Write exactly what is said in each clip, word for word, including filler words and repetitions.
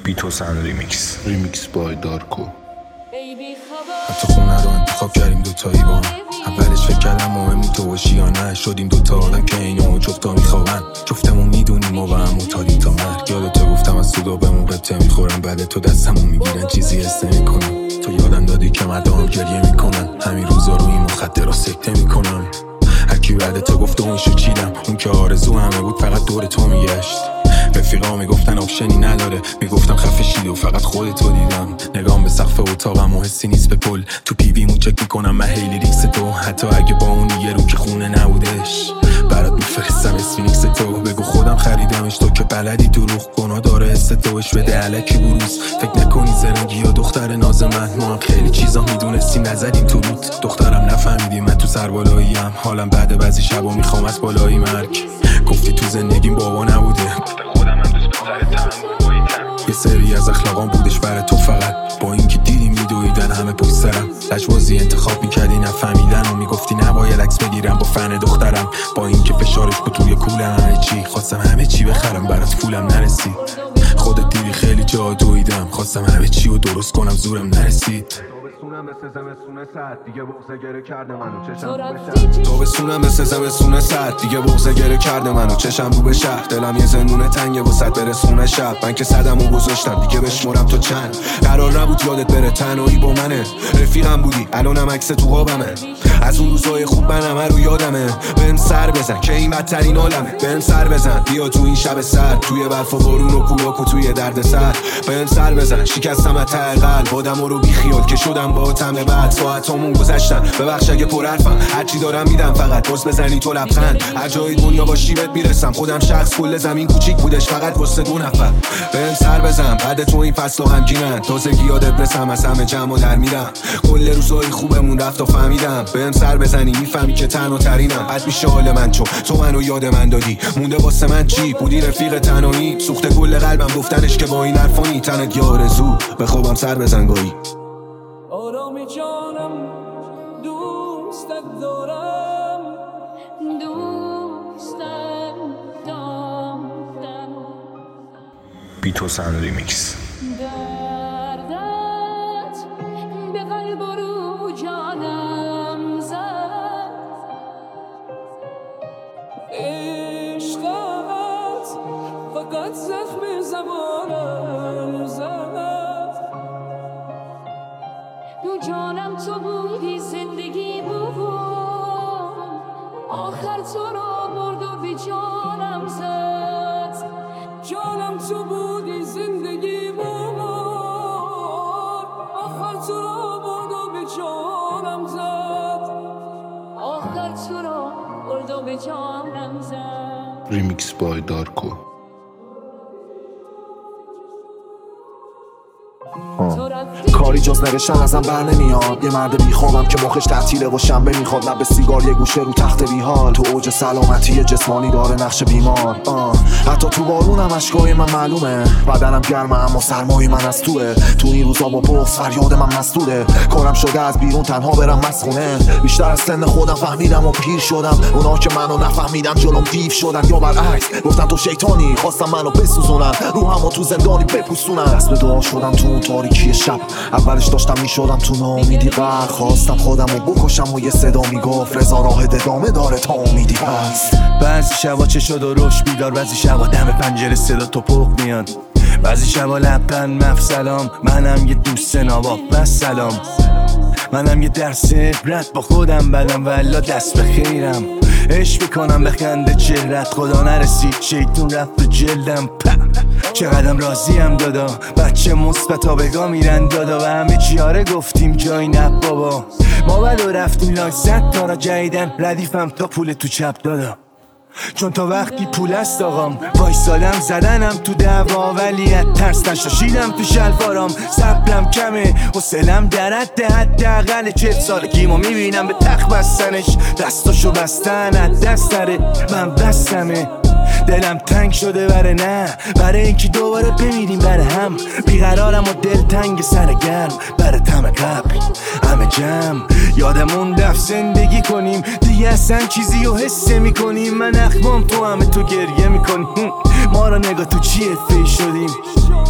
بیتوسن ریمیکس ریمیکس بای دارکو. حتی خونه رو انتخاب کردیم دوتایی با هم. اولش فکر کردم مهمی تو باشی یا نه. شدیم دوتا آدم که اینو جفتا میخوابن. جفتمون میدونیم و به هم معتادیم تا مرگ. یادتو گفتم از صدا بهمون قطعه میخورم. بعد تو دستمون میگیرن چیزی حس نمیکنم. تو یادم دادی که مردم گریه میکنن. همین روزا رو این مخدر رو سکته میکنن. هرکی بعد تو گفت و اینشو چیدم. اون که آرزو همه بود فقط دور تو میگشت. رفیقا میگفتن آپشنی نداره. میگفتم خفه شید و فقط خودتو دیدم. نگام به سقف اتاقم و حسی نیست به کل. تو پی ویمون چک میکنم من هیلی ریکس تو. حتی اگه با اون یه رو که خونه نبودش برات میفرستم اسفینیکس تو. بگو خودم خریدمش تو که بلدی دروغ کنا داره حس توش بده علکی بروز. فکر نکنی زرنگی یا دختر ناز من. ما هم خیلی چیزا میدونستیم نزدیم تو رود. دخترم نفهمیدی من تو سربالاییم. حالم بعد بعضی شبا میخوام از بالایی مرگ. گفتی تو زندگیم بابا نبوده. خودم هم دوست پسرتم یه سری از اخلاقام بودش برای تو فقط. با اینکه دیدی میدویدن همه پشت سرم. لجبازی انتخاب میکردی نفهمیدن و میگفتی نباید عکس بگیرم با فن دخترم. با اینکه فشارش بود توی کولم همه چی. خواستم همه چی بخرم برات پولم نرسید. خودت دیدی خیلی جا دویدم. خواستم همه چی رو درست کنم زورم نرسید. مثل زمستونه سرد دیگه بغض گره کرده منو چشم رو به شهر. تو بسونم مثل زمستونه سرد دیگه بغض گره کرده منو چشم رو به شهر. دلم یه زندونه تنگه وسط برسونه شب. من که صدمو گذاشتم دیگه بشمرم تو چند. قرار نبود یادت بره تنهایی با منه. رفیقم بودی الانم عکس تو قابمه. از اون روزای خوب من همه رو یادمه. بهم سر بزن که این بدترین عالمه. بهم سر بزن بیا تو این شب سرد. توی برف و بارون و کولاک و توی درد سر. بهم سر بزن شکستم از ته قلب. آدمو رو بی خیال که شدم با تمه. بعد ساعتامون گذشتن ببخش اگه پر حرفم. هرچی دارم میدم فقط باز بزنی تو لبخند. هر جای دنیا باشی بهت میرسم. خودم شخص کل زمین کوچیک بودش فقط واسه دو نفر. بهم سر بزن بعد تو این فصل غمگینن. تازگی یادت برسم از همه جمع در میرم. کل روزای خوبمون رفت و فهمیدم. بهم سر بزنی میفهمی که تنها ترینم. بد میشه حال من چون تو منو یاد من دادی. مونده واسه من چی بودی رفیق تنهایی. سوخته کل قلبم گفتنش که با این حرفانی. تنت یه آرزو به خوابم سر بزن گاهی. آرامی جانم دوستت دارم دوستت دارم. بیتوسن ریمیکس. دردت به قلب و رو جانم زد. عشقت فقط زخم زبانم زد. تو جانم تو بودی زندگی بود. آخر تو را برد و به جانم زد. جانم تو بودی زندگی بود. آخر تو را برد و به جانم زد. آخر تو را برد و به جانم زد. ریمیکس بای دارکو. کاری جز نوشتن ازم بر نمیاد. یه مرد بیخوابم که مخش تعطیله و شنبه میخواد. لب سیگار یه گوشه رو تخت بیحال. تو اوج سلامتی جسمانی داره نقش بیمار. آه. حتی تو بارونم اشکای من معلومه. بدنم گرمه اما سرمای من از توه. تو این روزا با بغض فریاد من مسئوله. کارم شده از بیرون تنها برم مسخونه. بیشتر از سن خودم فهمیدم و پیر شدم. اونا که منو نفهمیدم جلوم دیو شدن. یا برعکس گفتن تو شیطانی. خواستم منو بسوزونن. روحمو تو زندانی بپوسونن. دست به دعا شدم تو اون تاریکی شب. اولش داشتم میشدم تو ناامیدی غرق. خواستم خودمو بکشم و یه صدا میگفت رضا راه ادامه داره تا امیدی هست. بعضی شبا چه شد و روش بیدار. بعضی شبا دم پنجره صدا تو پخ میاد. بعضی شبا لبخند مفصلام. منم یه دوست نواب و سلام. منم یه درس عبرت با خودم بدم والا دست به خیرم. عشق بکنم بخنده چهرت. خدا نرسید شیطون رفت تو جلدم. چقدرم راضیم دادا. بچه مثبتا بگاه میرن دادا. و همه چیاره گفتیم جای نه بابا. ما ولو رفتیم لاک زد تا را جاییدن. ردیفم تا پول تو چپ دادا. چون تا وقتی پول است آقام وایسادم زدنم تو دعوا. ولی از ترس نشاشیدم تو شلوارام. صبرم کمه حوصله‌ام در حد حداقل چهل سالگیمو میبینم به تخت بستنش. دستاشو بستن از دست نره من بستمه. دلم تنگ شده بره نه برای اینکه دوباره بمیریم بره هم. بیقرارم و دل تنگ سر گرم بره تم قبل همه جمع. یادمون رفت زندگی کنیم دیگه اصلا چیزی رو حس میکنیم. من اخمام تو همه تو گریه میکنیم. ما را نگاه تو چیه فی شدیم.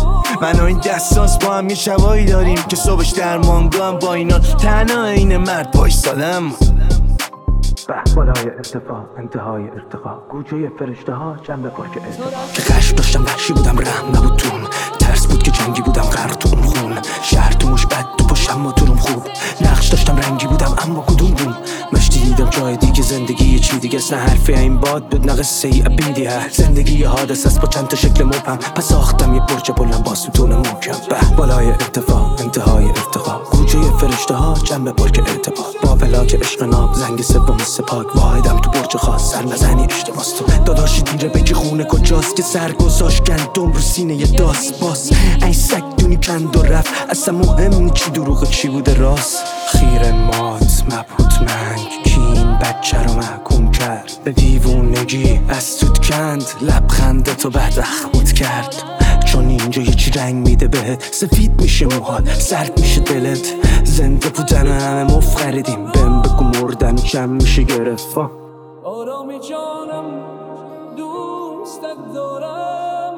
من و این دستاس با هم یه شبایی داریم که صبحش در مانگام با اینا تنها این مرد وایسادم. به بالای ارتفاع انتهای ارتقا گوشه فرشته ها جنب پاک ارتفاع که خشم داشتم وحشی بودم رحم نبود توم ترس بود که جنگی بودم غرق تو اون خون شهر تو مش بد تو پشتم ما تو روم خوب نقش داشتم رنگی بودم اما کدوم بوم مشتی دیدم جای دیگه زندگی یه چی دیگه نه حرفی این باد بود نه قصه ای ابیدی ها زندگی یه حادث است با چند تا شکل مبهم پس ساختم یه برج بلند با ستون محکم به بالای ارتفاع انتهای ارتقا گوشه فرشته ها جنب پاک ارتباط با بلاک عشق ناب زنگ سوم سپاک واحدم تو برج خاص سر نزنی اشتباس تو داداشی دیره بگی خونه کجاست که سر گذاشت گندم رو سینه یه داست باز این سگ دونی کند و رفت اصلا مهم نی چی دروغ چی بوده راست خیر مات مبهوت منگ کین بچه رو محکوم کرد به دیوونگی از توت کند لبخند تو بعد اخمود کرد چون اینجا یه چی رنگ میده بهت سفید میشه موهات سرد میشه دلت زنده بودن همه مفت خریدیم بهم بگو مردن چم میشه گرفت آرامی جانم دوستت دارم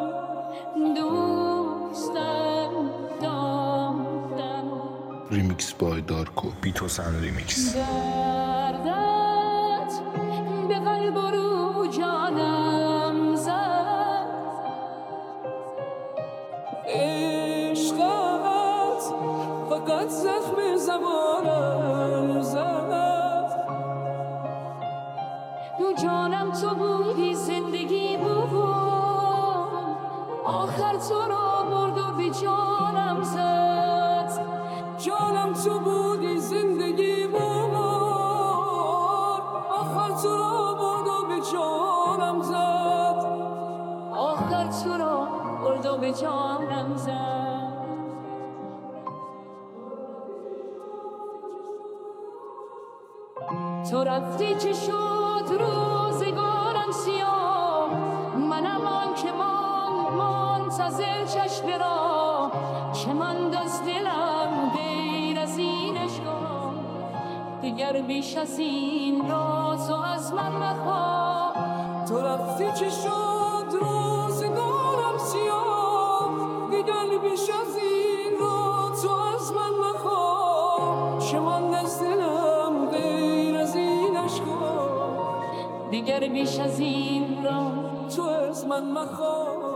دوستم دارم ریمیکس بای دارکو بیتوسن ریمیکس دردت به قلب و رو جانم زد عشقت فقط زخم زبانم زد دو جانم تو بودی زندگی بود آخر تو را برد و به جانم زد جانم تو بودی زندگی بود آخر تو را برد و به جانم زد آخر تو را برد و به جانم زد تو رفتی چه شد روزگارم سیاه منم آن که ماند منتظر چشم را که ماند از دلم غیر از این عشقا دیگر بیش از این را تو از من مخواه تو رفتی چه شد روزگارم سیاه دیگر بیش از این را تو از من مخواه که ماند از دلم غیر از این عشقا دیگر بیش از این را تو از من مخواه